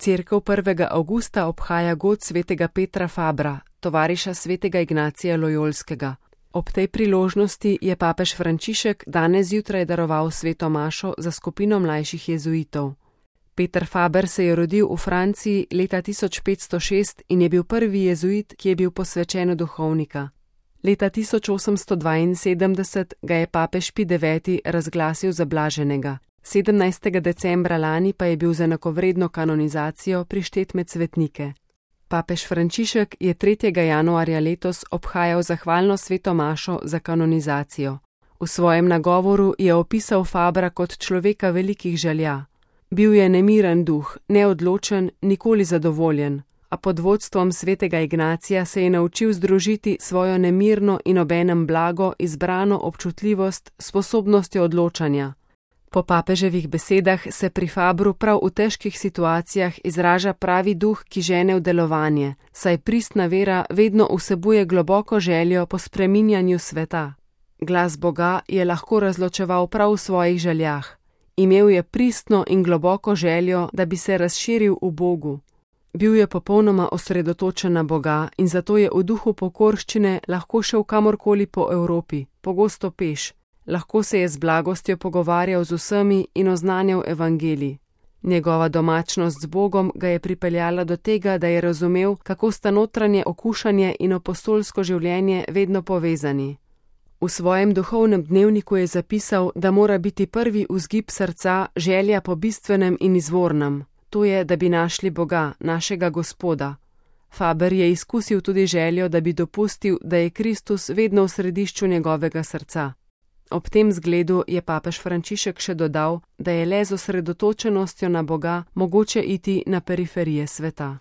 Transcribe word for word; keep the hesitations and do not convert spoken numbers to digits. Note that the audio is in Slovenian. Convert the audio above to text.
Cerkev prvega avgusta obhaja god svetega Petra Fabra, tovariša svetega Ignacija Lojolskega. Ob tej priložnosti je papež Frančišek danes zjutraj daroval sveto mašo za skupino mlajših jezuitov. Peter Faber se je rodil v Franciji leta tisoč petsto šest in je bil prvi jezuit, ki je bil posvečen v duhovnika. Leta tisoč osemsto dvainsedemdeset ga je papež Pij deveti razglasil za blaženega. sedemnajstega decembra lani pa je bil za enakovredno kanonizacijo prištet med svetnike. Papež Frančišek je tretjega januarja letos obhajal zahvalno sveto mašo za kanonizacijo. V svojem nagovoru je opisal Fabra kot človeka velikih želja. Bil je nemiren duh, neodločen, nikoli zadovoljen, a pod vodstvom svetega Ignacija se je naučil združiti svojo nemirno in obenem blago izbrano občutljivost s sposobnostjo odločanja. Po papeževih besedah se pri Fabru prav v težkih situacijah izraža pravi duh, ki žene v delovanje, saj pristna vera vedno vsebuje globoko željo po spreminjanju sveta. Glas Boga je lahko razločeval prav v svojih željah. Imel je pristno in globoko željo, da bi se razširil v Bogu. Bil je popolnoma osredotočen na Boga in zato je v duhu pokorščine lahko šel kamorkoli po Evropi, pogosto peš. Lahko se je z blagostjo pogovarjal z vsemi in oznanjal evangelij. Njegova domačnost z Bogom ga je pripeljala do tega, da je razumel, kako sta notranje okušanje in apostolsko življenje vedno povezani. V svojem duhovnem dnevniku je zapisal, da mora biti prvi vzgib srca želja po bistvenem in izvornem, to je, da bi našli Boga, našega Gospoda. Faber je izkusil tudi željo, da bi dopustil, da je Kristus vedno v središču njegovega srca. Ob tem zgledu je papež Frančišek še dodal, da je le z osredotočenostjo na Boga mogoče iti na periferije sveta.